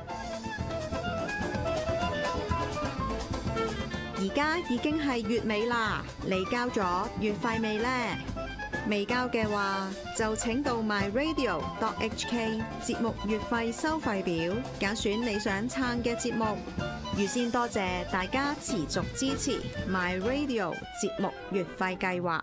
而家已經係月尾啦，你交咗月費未呢？未交嘅話，就請到 myradio.hk 節目月費收費表，揀選你想撐嘅節目。預先多謝大家持續支持 myradio 節目月費計劃。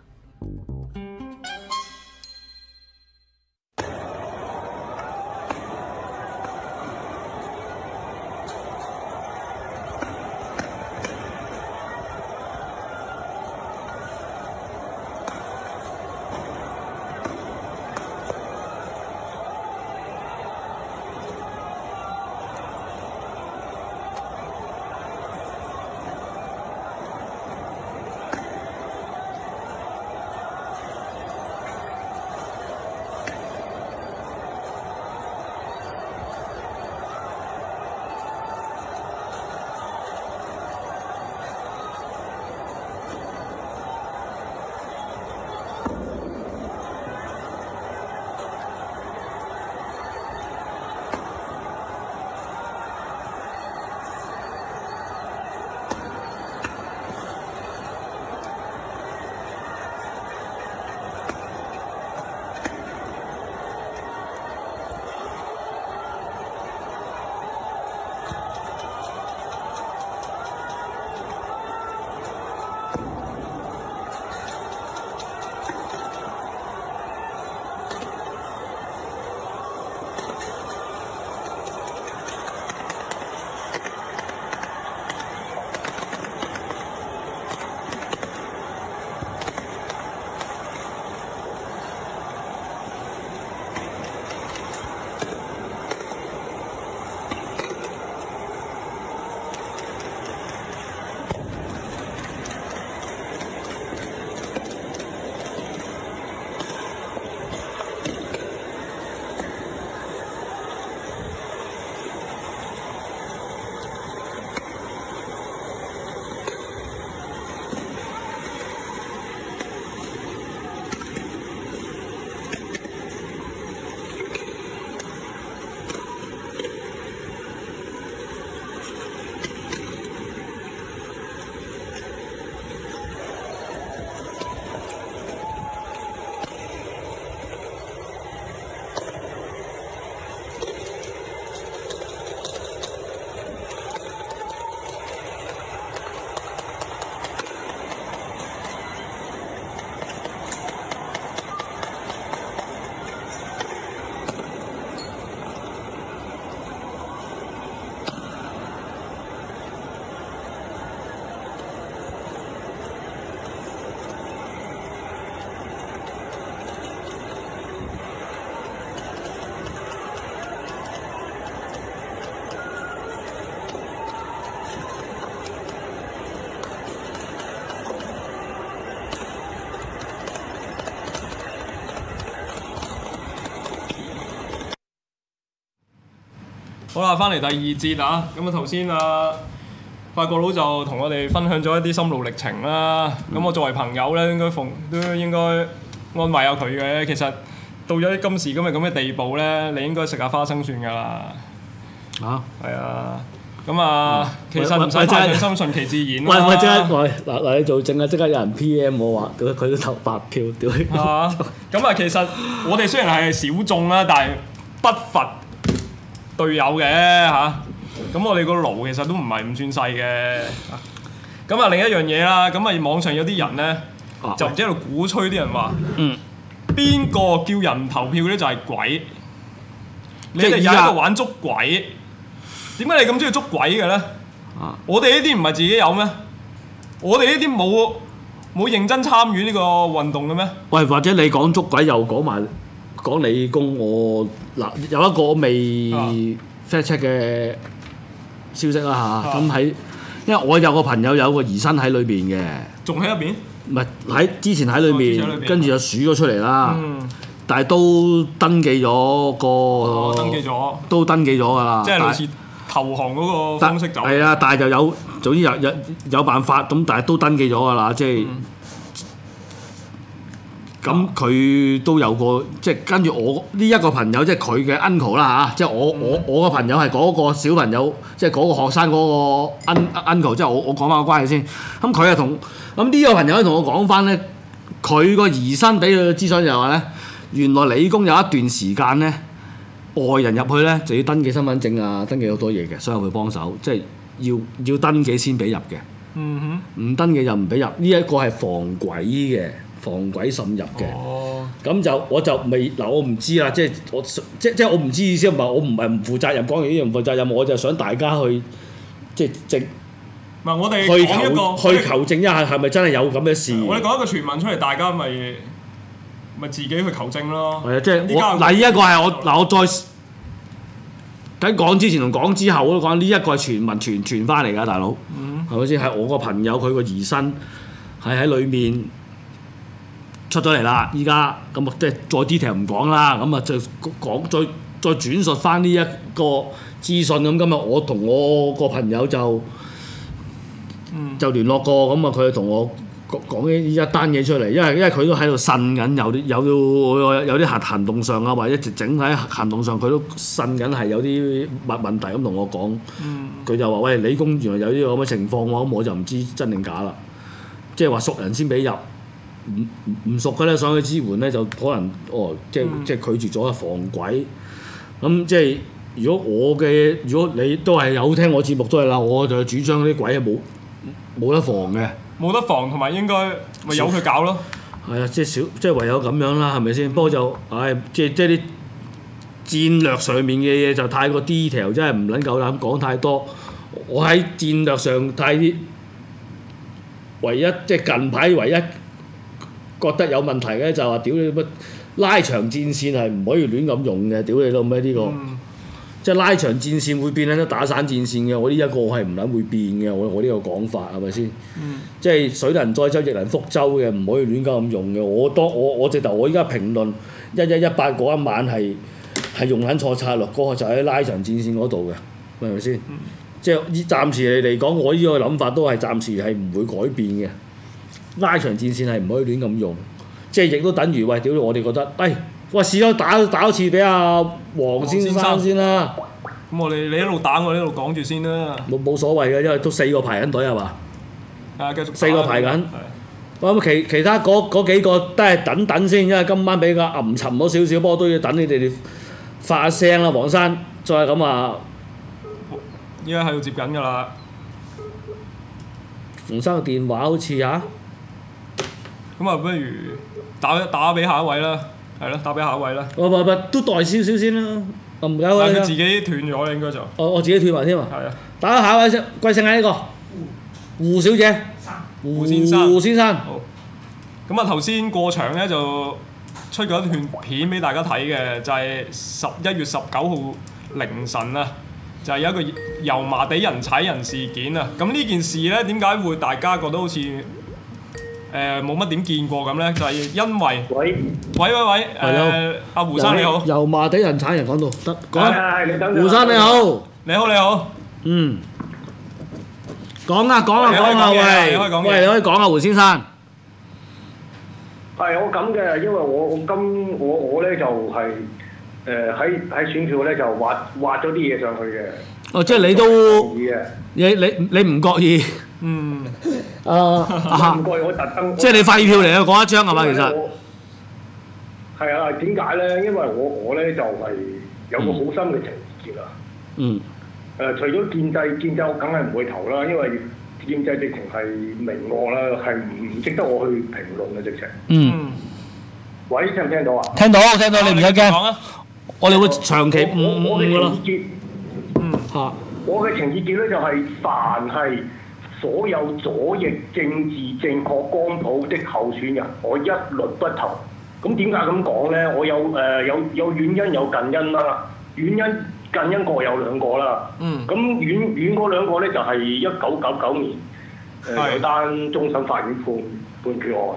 好啦，翻嚟第二節啊！咁啊頭先法國佬就同我哋分享咗一啲心路歷程啦。咁我作為朋友咧，都應該安慰下佢嘅。其實到咗今時今日咁嘅地步咧，你應該食下花生算㗎啦。啊，係啊。咁啊，其實唔使太盡心，順其自然啦。 喂，即刻嗱你做證啊！即刻有人 PM 我話，佢都投白票，屌！ 咁啊，其實我哋雖然係小眾啦，但係不乏隊友嘅嚇。咁我哋個爐其實都唔係咁算細嘅。咁啊，另一樣嘢啦，咁啊網上有啲人咧就唔知喺度鼓吹啲人話，邊個叫人投票咧就係鬼。你哋又喺度玩捉鬼。點解你咁中意捉鬼嘅咧？我哋呢啲唔係自己有咩？我哋呢啲冇認真參與呢個運動嘅咩？ 喂，或者你講捉鬼又講理工，我嗱有一個未 fact check 嘅消息啦嚇。咁因為我有個朋友有個疑身喺裏邊嘅， 仲喺入邊？ 唔係喺之前喺裏面，跟住就數咗出嚟啦。但係都登記咗都登記咗㗎啦。 即係類似投降嗰個方式就係啊，但係就總之有辦法咁，但係都登記咗㗎啦，即係咁佢都有個即係跟住我呢一個朋友，即係佢嘅 uncle 啦嚇，即係我個朋友係嗰個小朋友，即係嗰個學生嗰個 uncle，即係我講翻個關係先。咁佢又同咁呢個朋友咧同我講翻咧，佢個姨甥俾佢嘅資訊就係話咧，原來理工有一段時間咧，外人入去咧就要登記身份證啊，登記好多嘢嘅，所以佢幫手，即係要登記先俾入嘅。 嗯哼， 唔登記就唔俾入，呢一個係防鬼嘅。防鬼滲入嘅，咁就我就未嗱，我唔知啦，即係我唔知意思，我唔係唔負責任講完呢樣唔負責任，我就想大家去即係證， 唔係我哋去求證一下係咪真係有咁嘅事。 我哋講一個傳聞出嚟，大家咪自己去求證咯。 係啊，即係我嗱呢一個係我再喺講之前同講之後都講呢一個係傳聞傳翻嚟㗎，大佬係咪先？係我個朋友佢個姨甥係喺裏面。出咗嚟啦！依家咁啊，即係再 detail 唔講啦，咁啊就講再轉述翻呢一個資訊咁。今日我同我個朋友就聯絡過，咁啊佢同我講呢一單嘢出嚟，因為佢都喺度呻緊，有啲行動上啊，或者整體行動上佢都呻緊係有啲問題咁同我講。佢就話：喂，理工原來有呢個咁嘅情況喎，咁我就唔知真定假啦。即係話熟人先俾入。唔熟嘅咧，上去支援咧就可能即係拒絕咗防鬼。咁即係如果你都係有聽我節目都係啦，我就主張啲鬼係冇得防嘅。冇得防同埋應該咪由佢搞咯。 係啊，即係唯有咁樣啦，係咪先？不過就即係啲戰略上面嘅嘢就太過 detail，真係唔撚夠膽講太多。我喺戰略上睇啲唯一即係近排唯一。覺得有問題嘅就話屌你乜拉長戰線係唔可以亂咁用嘅，屌你老味呢個，即係拉長戰線會變咧打散戰線嘅，我呢一個我係唔撚會變嘅，我呢個講法係咪先？即係水能載舟亦能覆舟嘅，唔可以亂咁用嘅。我直頭我依家評論1118嗰一晚係用緊錯策略，嗰個就喺拉長戰線嗰度嘅，係咪先？即係暫時嚟講，我呢個諗法都係暫時係唔會改變嘅。拉長戰線係唔可以亂咁用，即係亦都等於喂屌我哋覺得，喂試咗打一次俾阿黃先生先啦。 咁你一路打我一路講住先啦。 冇所謂嘅，因為都4個排緊隊係嘛？ 繼續 4個排緊。咁其他嗰幾個都係等先，因為今晚比較暗沉咗少少，不過都要等你哋發聲啦，黃生。再係咁啊， 依家喺度接緊㗎啦。 黃生嘅電話好似咁啊，不如打俾下一位啦，係咯，打俾下一位啦。 都代少少先啦，唔該。 佢自己斷咗應該就。 我自己斷埋添啊。 係啊。 打下一位先，貴姓啊呢個？胡小姐。胡先生。 好。咁啊，頭先過場咧就出咗一段片俾大家睇嘅，就係11月19號凌晨啊，就係有一個油麻地人踩人事件啊。咁呢件事咧點解會大家覺得好似？冇乜點見過咁咧，就係因為喂，阿胡生你好， 油麻地人踩人講到得講， 胡生你好， 你好， 講啊喂，你可以講啊胡先生， 係我咁嘅，因為我咧就係喺選票咧就畫咗啲嘢上去嘅。 哦，即係你都你唔覺意？ 唔覺意我特登。 即係你廢票嚟嘅嗰一張係嘛？其實係啊，點解咧？因為我咧就係有個好深嘅情結啊。除咗建制我梗係唔會投啦，因為建制直情係明惡啦，係唔值得我去評論嘅直情。喂，聽唔聽到啊？ 聽到，你唔使驚。我哋會長期我嘅咯。 情結，我嘅情意結咧就係凡係所有左翼政治正確光譜的候選人，我一律不投。咁點解咁講咧？我有遠因有近因啦。遠因近因各有兩個啦。咁遠嗰兩個咧就係1999年有單終審法院判決案。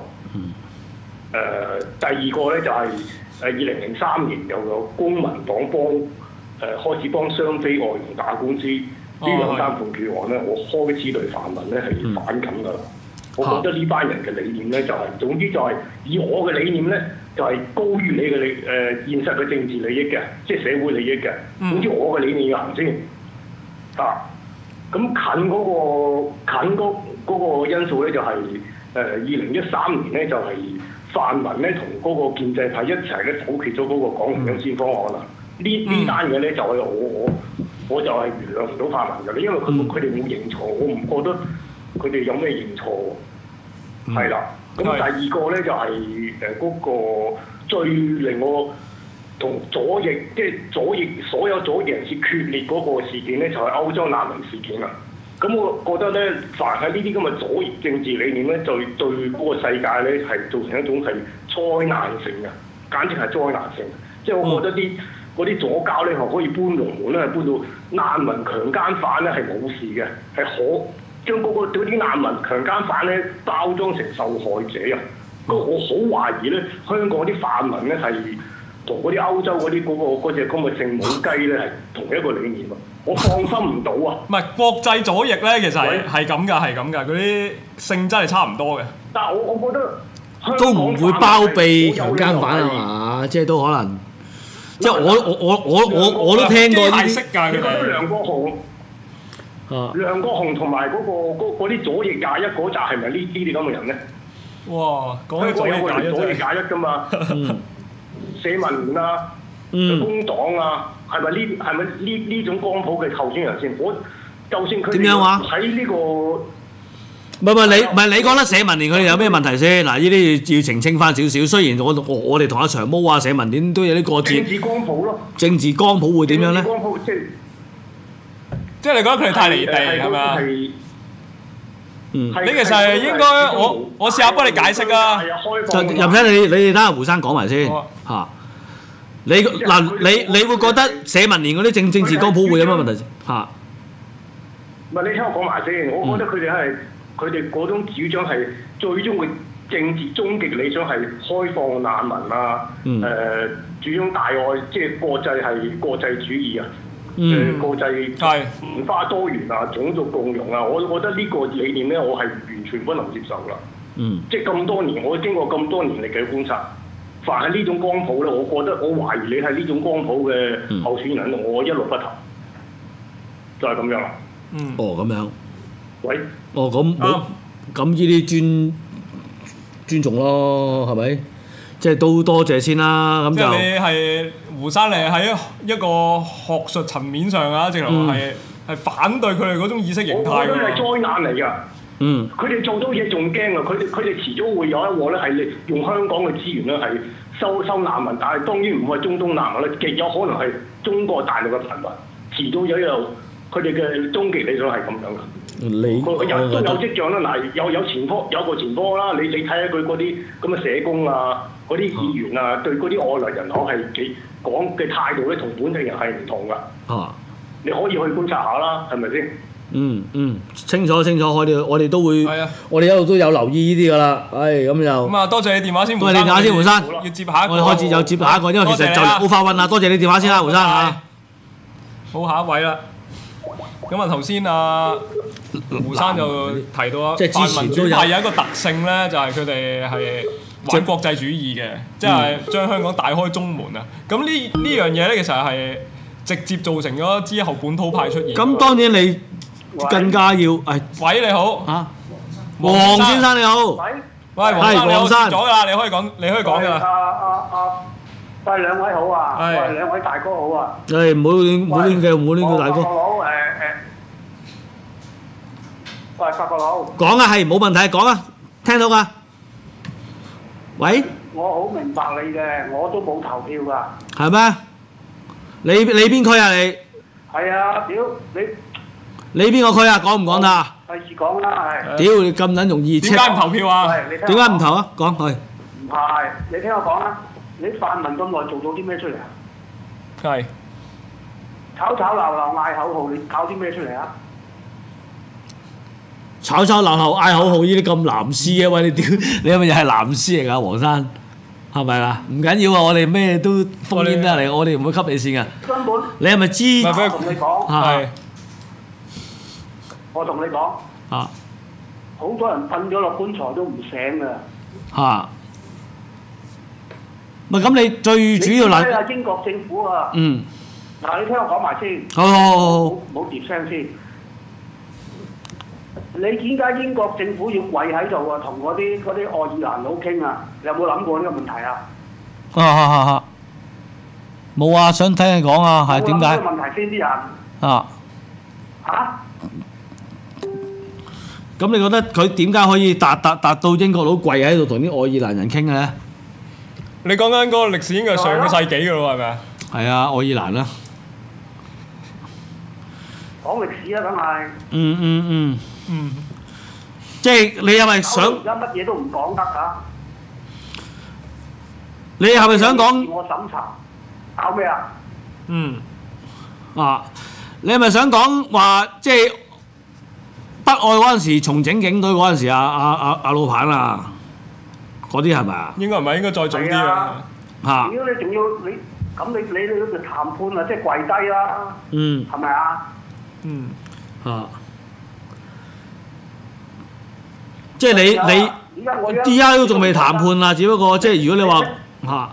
第二個咧就係2003年又有公民黨開始幫雙非外傭打官司，呢兩單判決案咧，我開始對泛民咧係反感㗎啦。 我覺得呢班人嘅理念咧就係、總之就係以我嘅理念咧就係、高於你嘅現實嘅政治利益嘅，即係社會利益嘅。總之我嘅理念要行先咁近嗰個因素咧就係2013年咧就係、泛民咧同嗰個建制派一齊咧否決咗嗰個港人優先方案啦。呢單嘢咧就係我就係原諒唔到泛民嘅，因為佢哋冇認錯，我唔覺得佢哋有咩認錯喎。係啦，咁第二個咧就係嗰個最令我同左翼所有左翼人士決裂嗰個事件咧，就係歐洲難民事件啦。咁我覺得咧，凡係呢啲咁嘅左翼政治理念咧，就對嗰個世界咧係造成一種係災難性嘅，簡直係災難性。即係我覺得嗰啲左膠咧係可以搬龍門咧，係搬到難民強姦犯咧係冇事嘅，係可將嗰啲難民強姦犯咧包裝成受害者啊！我好懷疑咧，香港啲泛民咧係同嗰啲歐洲嗰隻咁嘅聖母雞咧係同一個理念啊！我放心唔到啊！ 唔係國際左翼咧，其實係咁㗎，嗰啲性質係差唔多嘅。 但係我覺得都唔會包庇強姦犯啊嘛，即係都可能。即係我都聽過呢啲。 你覺得梁國雄同埋嗰啲左翼21嗰扎係咪呢啲咁嘅人咧？ 哇！講起左翼 21㗎嘛，社民聯啊，工黨啊，係咪呢種光譜嘅候選人先？我就算佢點樣話喺呢個唔係你覺得社民連佢哋有咩問題先？嗱，呢啲要澄清翻少少。雖然我哋同阿長毛啊社民連都有啲過節。 政治光譜咯。 政治光譜會點樣咧？ 光譜即係你覺得佢哋太離地係咪啊？你其實係應該我試下幫你解釋啊。 就入聽你哋等下胡生講埋先嚇。你會覺得社民連嗰啲政治光譜會有咩問題嚇？ 唔係你聽我講埋先，我覺得佢哋嗰種主張係最終嘅政治終極理想係開放難民啊，主張大愛，即係國際主義啊，國際文化多元啊，種族共融啊，我覺得呢個理念咧，我係完全不能接受啦。即係咁多年，我經過咁多年嚟嘅觀察，凡係呢種光譜咧，我懷疑你係呢種光譜嘅候選人，我一律不投，就係咁樣啦。 哦，咁樣。 喂。 哦，咁呢啲尊重咯，係咪？即係都多謝先啦。咁就即係你係胡生，你喺一個學術層面上啊，直頭係反對佢哋嗰種意識形態。 我覺得係災難嚟㗎。佢哋做到嘢仲驚啊！佢哋遲早會有一鑊咧，係用香港嘅資源咧，係收難民，但係當然唔係中東難民咧，極有可能係中國大陸嘅貧民。遲早有一日，佢哋嘅終極理想係咁樣㗎。有跡象啦，嗱有個前科啦，你睇下佢嗰啲咁嘅社工啊，嗰啲議員啊，對嗰啲外來人口係幾講嘅態度咧，同本地人係唔同㗎。你可以去觀察下啦，係咪先？ 清楚，我哋都會，我哋一路都有留意呢啲㗎啦。咁就咁啊，多謝你電話先， 多謝你電話先，胡生。 要接下一個， 我哋開始又接下一個，因為其實就好快運啦。多謝你電話先啦，胡生嚇。 好，下一位啦。咁啊，頭先胡生就提到啊，泛民主派有一個特性咧，就係佢哋係玩國際主義嘅，即係將香港大開中門啊！咁呢樣嘢咧，其實係直接造成咗之後本土派出現。 咁當然你更加要喂，你好嚇，黃先生你好。 喂，黃生你好，咗㗎啦，你可以講㗎啦。 喂，兩位好啊！喂，兩位大哥好啊！ 唔好亂叫大哥。 喂，法國佬。 講啊，係冇問題，講啊，聽到㗎。喂。 我好明白你嘅，我都冇投票㗎。 係咩？你邊區啊你？ 係啊，屌你！ 你邊個區啊？講唔講得啊？ 費事講啦，係。 屌你咁撚容易， 點解唔投票啊？ 點解唔投啊？講係。 唔係，你聽我講啊！你泛民咁耐做到啲咩出嚟啊？ 係。 吵鬧嗌口號，你搞啲咩出嚟啊？ 吵鬧嗌口號呢啲咁藍絲嘅，喂你屌，你係咪又係藍絲嚟㗎，黃生？係咪啊？唔緊要啊，我哋咩都烽煙得嚟，我哋唔會吸你線㗎。 根本。 你係咪知？ 我同你講。 係。 我同你講。 好多人瞓咗落棺材都唔醒㗎。 嚇。咪咁你最主要睇下英國政府啊。嗱，你聽我講埋先。 好。 冇疊聲先。你點解英國政府要跪喺度啊？同嗰啲愛爾蘭佬傾啊？你有冇諗過呢個問題啊？ 冇啊！想聽你講啊，係點解？ 有冇諗過問題先啲人？嚇？ 咁你覺得佢點解可以達到英國佬跪喺度同啲愛爾蘭人傾嘅咧？ 你講緊嗰個歷史應該係上個世紀嘅咯，係咪啊？ 係啊，愛爾蘭啦。 講歷史啊，梗係。 即係你係咪想？ 而家乜嘢都唔講得㗎。 你係咪想講？ 我審查搞咩啊？ 你係咪想講話即係北愛嗰陣時重整警隊嗰陣時阿老闆啊？嗰啲係咪啊？ 應該唔係，應該再早啲啊！ 如果你仲要咁你都叫談判啊，即係跪低啦。係咪啊？ 即係你依家都仲未談判啦，只不過即係如果你話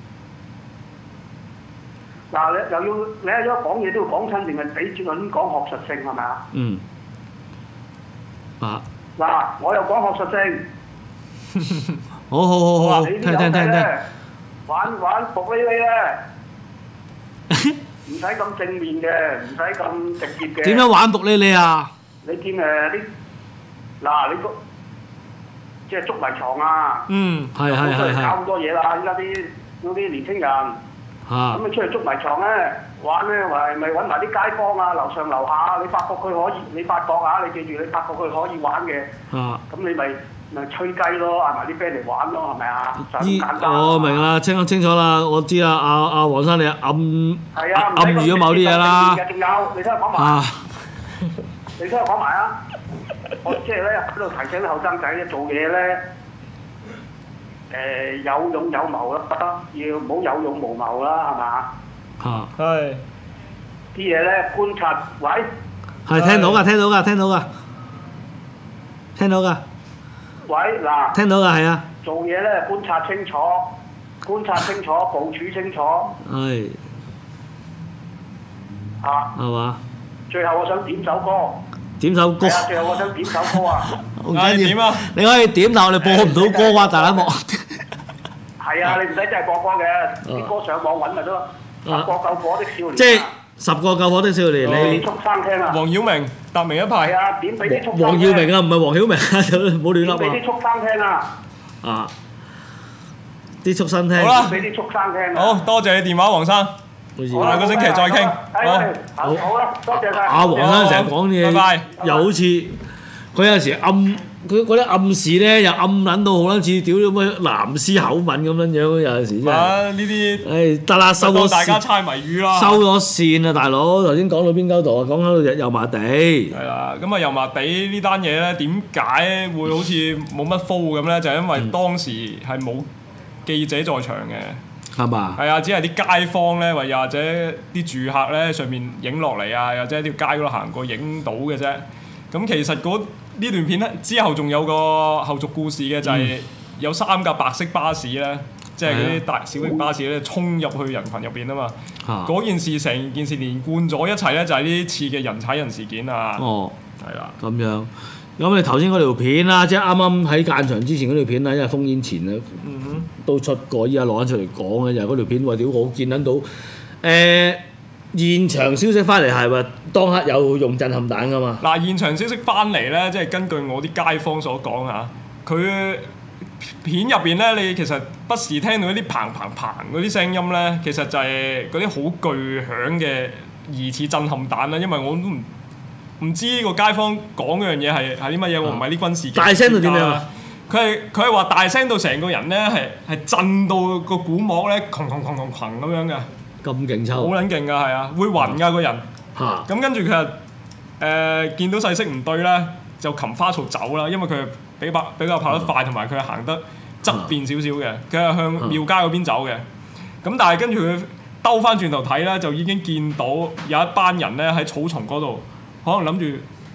嗱，你又要講嘢都要講親，定係俾轉輪講學術性係咪啊？嗱，我又講學術性。 好啊！聽。 玩伏呢咧，唔使咁正面嘅，唔使咁直接嘅。 點樣玩伏呢啊？ 你見啲嗱，你即係捉迷藏啊！係。搞好多嘢啦！依家啲年青人，咁你出嚟捉迷藏咧，玩咧，咪揾埋啲街坊啊，樓上樓下，你發覺佢可以，你發覺你記住，你發覺佢可以玩嘅，咁你咪吹雞咯，嗌埋啲 friend 嚟玩咯，係咪啊？就咁簡單。我明啦，清楚啦，我知啦，阿黃生你暗喻咗某啲嘢啦。仲有，你聽我講埋。你聽我講埋啊！我即係咧喺度提醒啲後生仔咧，做嘢咧，有勇有謀啦，要唔好有勇無謀啦，係嘛？ 係。 啲嘢咧觀察，喂。 係聽到㗎。 喂，嗱。 聽到㗎，係啊。 做嘢咧觀察清楚，部署清楚。係。係嘛？最後我想點首歌。最後我想點首歌啊！ 唔緊要點啊！你可以點，但我哋播唔到歌㗎，大家莫。 係啊，你唔使真係播歌嘅，啲歌上網揾咪得咯。十個救火的少年。 即係10個救火的少年，你。 畜生聽啊！ 黃曉明達明一派。 係啊，點俾啲畜生聽？ 黃耀明啊，唔係黃曉明啊，唔好亂噏啊！ 俾啲畜生聽啊！ 啲畜生聽。 好啦， 俾啲畜生聽。 好多謝你電話，黃生。下個星期再傾。 好啦，多謝晒。 阿黃生成日講嘢， 拜拜。 又好似佢有時佢嗰啲暗示咧，又暗撚到好撚似屌咗咩藍絲口吻咁樣樣，有陣時真係。 呢啲。 得啦，收咗線。 大家猜謎語啦。 收咗線啊，大佬！頭先講到邊度啊？講到油麻地。係啦，咁啊油麻地呢單嘢咧，點解會好似冇乜 flow 咁咧？就係因為當時係冇記者在場嘅。係嘛？係啊，只係啲街坊咧，或者啲住客咧上面影落嚟啊，或者喺條街嗰度行過影到嘅啫。咁其實呢段片咧之後仲有個後續故事嘅，就係有3架白色巴士咧，即係嗰啲大小型巴士咧，衝入去人群入邊啊嘛。嗰件事成件事連貫咗一齊咧，就係呢次嘅人踩人事件啊。哦，係啦。咁樣。咁你頭先嗰條片啦，即係啱啱喺間場之前嗰條片啦，因為烽煙前咧都出過，依家攞翻出嚟講嘅就係嗰條片，話屌我見撚到現場消息翻嚟係話當刻有用震撼彈噶嘛？嗱，現場消息翻嚟咧，即係根據我啲街坊所講啊，佢片入邊咧，你其實不時聽到一啲砰砰砰嗰啲聲音咧，其實就係嗰啲好巨響嘅疑似震撼彈啦，因為我都唔知個街坊講嗰樣嘢係啲乜嘢，我唔係啲軍事。大聲到點樣啊？佢係話大聲到成個人咧係震到個鼓膜咧，哐咁樣嘅。咁勁抽！好撚勁㗎，係啊，會暈㗎個人。咁跟住佢見到勢色唔對咧，就擒花槽走啦，因為佢比較跑得快，同埋佢係行得側邊少少嘅，佢係向廟街嗰邊走嘅。咁但係跟住佢兜翻轉頭睇咧，就已經見到有一班人咧喺草叢嗰度。可能諗住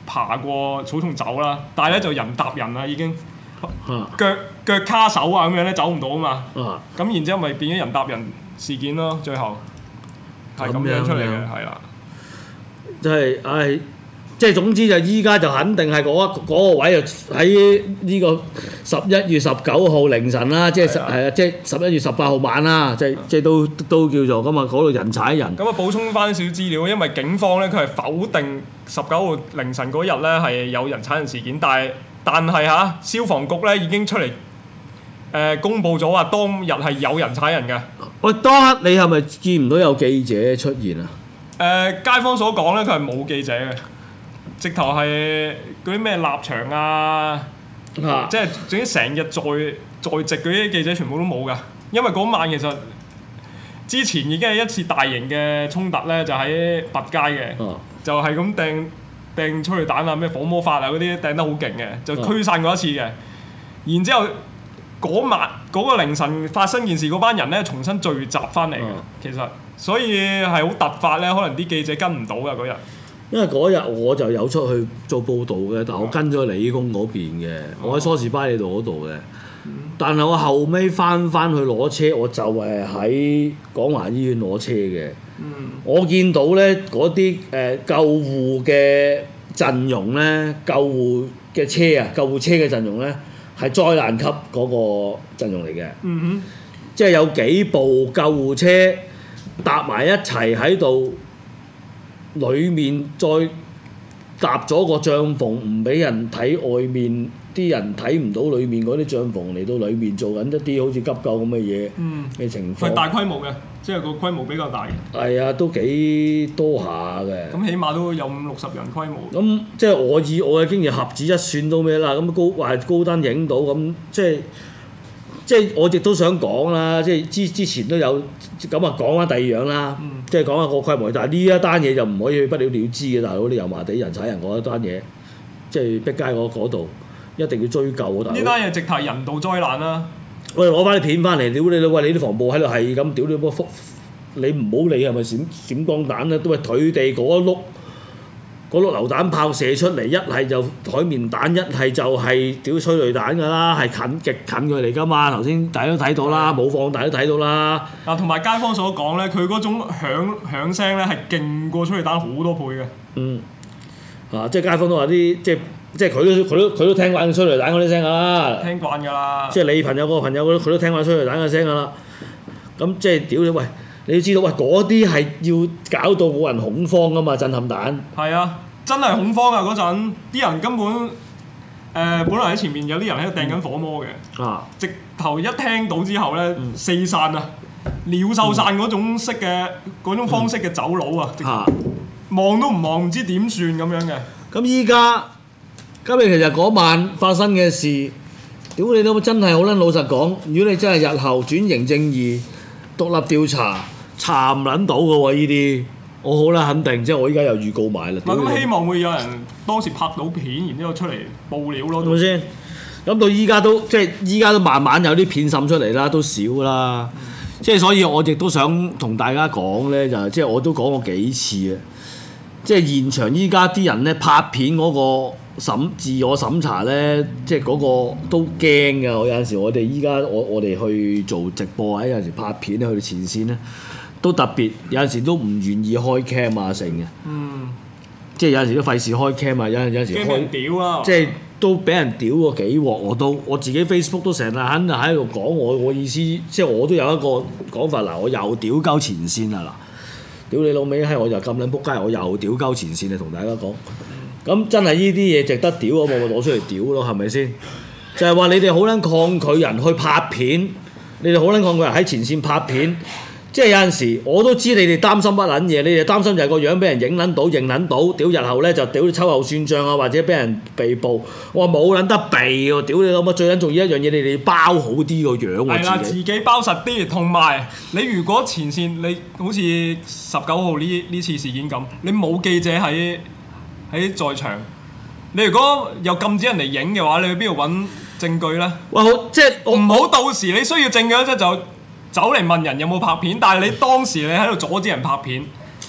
爬過草叢走啦，但係咧就人搭人啦已經，腳卡手啊咁樣咧走唔到啊嘛，咁然之後咪變咗人搭人事件咯，最後係咁樣出嚟嘅，係啦， 即係唉。即係總之就依家就肯定係嗰個位就喺呢個11月19號凌晨啦，即係係啊，即係11月18號晚啦，即係都叫做咁啊，嗰度人踩人。 咁啊補充翻少少資料，因為警方咧佢係否定19號凌晨嗰日咧係有人踩人事件，但係嚇消防局咧已經出嚟公佈咗話當日係有人踩人嘅。 喂，當刻你係咪見唔到有記者出現啊？ 街坊所講咧佢係冇記者嘅。直頭係嗰啲咩立場啊，即係總之成日在席嗰啲記者全部都冇㗎，因為嗰晚其實之前已經係一次大型嘅衝突咧，就喺拔街嘅，就係咁掟催淚彈啊、咩火魔法啊嗰啲掟得好勁嘅，就驅散過一次嘅。然之後嗰晚嗰個凌晨發生件事嗰班人咧重新聚集翻嚟嘅，其實所以係好突發咧，可能啲記者跟唔到㗎嗰日。 因為嗰日我就有出去做報導嘅，但我跟咗理工嗰邊嘅，我喺梳士巴利道嗰度嘅。但係我後尾翻去攞車，我就係喺廣華醫院攞車嘅。我見到咧嗰啲救護嘅陣容咧，救護車嘅陣容咧係災難級嗰個陣容嚟嘅。即係有幾部救護車搭埋一齊喺度。裏面再搭咗個帳篷，唔俾人睇外面啲人睇唔到裏面嗰啲帳篷，嚟到裏面做緊一啲好似急救咁嘅嘢嘅情況。 係大規模嘅，即係個規模比較大嘅。 係啊，都幾多下嘅。 咁起碼都有50-60人規模。 咁即係我以我嘅經驗合指一算到咩啦？咁高登影到咁即係我亦都想講啦，即係之前都有咁啊，講翻第二樣啦，即係講下個規模，但係呢一單嘢就唔可以不了了之嘅，大佬，你油麻地人踩人嗰一單嘢，即係碧街嗰度一定要追究啊！大佬， 呢單嘢直頭係人道災難啦！ 喂，攞翻啲片翻嚟，屌你啦！喂，你啲防暴喺度係咁屌你波福，你唔好理係咪閃光彈啦，都係佢哋嗰碌榴彈炮射出嚟，一係就海綿彈，一係就係屌催淚彈㗎啦，係極近佢嚟㗎嘛。頭先大家都睇到啦，冇放大都睇到啦。 同埋街坊所講咧，佢嗰種響聲咧係勁過催淚彈好多倍嘅。 即係街坊都話啲即係佢都聽慣催淚彈嗰啲聲㗎啦。 聽慣㗎啦。即係你朋友個朋友佢都聽慣催淚彈嘅聲㗎啦。咁即係屌你喂！你要知道，喂嗰啲係要搞到冇人恐慌噶嘛，震撼彈。係啊，真係恐慌啊！嗰陣啲人根本本來喺前面有啲人喺度掟緊火魔嘅，直頭一聽到之後咧四散啊，鳥獸散嗰種方式嘅走佬啊，望都唔望，唔知點算咁樣嘅。 咁依家今日其實嗰晚發生嘅事，屌你都真係好撚老實講，如果你真係日後轉型正義、獨立調查。查唔撚到嘅喎呢啲，我好啦肯定，即係我依家又預告埋啦。 咁希望會有人當時拍到片，然之後出嚟報料咯。 係咪先？咁到依家都慢慢有啲片滲出嚟啦，都少啦。即係所以我亦都想同大家講咧，就即係我都講過幾次啊。即係現場依家啲人咧拍片嗰個自我審查咧，即係嗰個都驚㗎。有陣時我哋依家我哋去做直播，有陣時拍片咧去到前線咧。都特別有陣時都唔願意開 cam 啊成嘅，即係有陣時都費事開 cam 啊，有陣時開屌啊， 即係都俾人屌過幾鑊，我自己 Facebook 都成日喺度講我意思，即係我都有一個講法嗱，我又屌鳩前線啊嗱，屌你老味閪，我就咁撚仆街，我又屌鳩前線啊，同大家講，咁真係呢啲嘢值得屌，我咪攞出嚟屌咯，係咪先？就係話你哋好撚抗拒人去拍片，你哋好撚抗拒人喺前線拍片。即係有陣時，我都知你哋擔心乜撚嘢，你哋擔心就係個樣俾人影撚到、認撚到，屌日後咧就屌秋後算賬啊，或者俾人被捕。我話冇撚得避喎，屌你老母！最撚重要一樣嘢，你哋要包好啲個樣喎。 係啦，自己包實啲，同埋你如果前線你好似19號呢次事件咁，你冇記者喺在場，你如果又禁止人哋影嘅話，你去邊度揾證據咧？ 哇！即係唔好到時你需要證據嗰陣就走嚟問人有冇拍片，但係你當時你喺度阻止人拍片，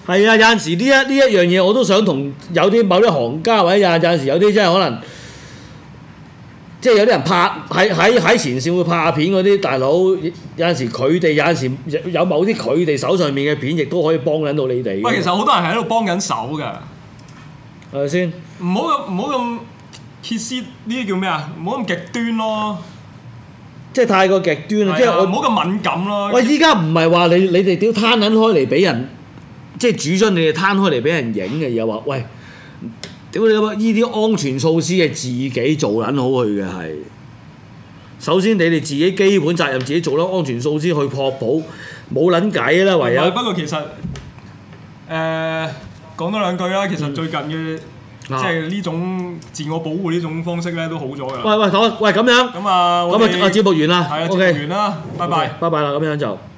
係啊，有陣時呢一樣嘢我都想同有啲某啲行家或者有陣時有啲真係可能，即係有啲人拍喺前線會拍下片嗰啲大佬，有陣時佢哋有陣時有某啲佢哋手上面嘅片，亦都可以幫緊到你哋。 喂，其實好多人係喺度幫緊手㗎， 係咪先？ 唔好咁歇斯，呢啲叫咩啊？唔好咁極端咯。 即係太過極端啦，即係我唔好咁敏感咯。 喂，依家唔係話你哋屌攤撚開嚟俾人，即係主張你哋攤開嚟俾人影嘅，又話喂，屌你咁依啲安全措施係自己做撚好佢嘅係。首先你哋自己基本責任自己做啦，安全措施去確保，冇撚計啦，唯有。 不過其實講多兩句啦，其實最近嘅。即係呢種自我保護呢種方式咧，都好咗㗎。 喂，好，喂咁樣。 咁啊， 節目完啦。 係啊，節目完啦，拜拜。 拜拜啦，咁樣就。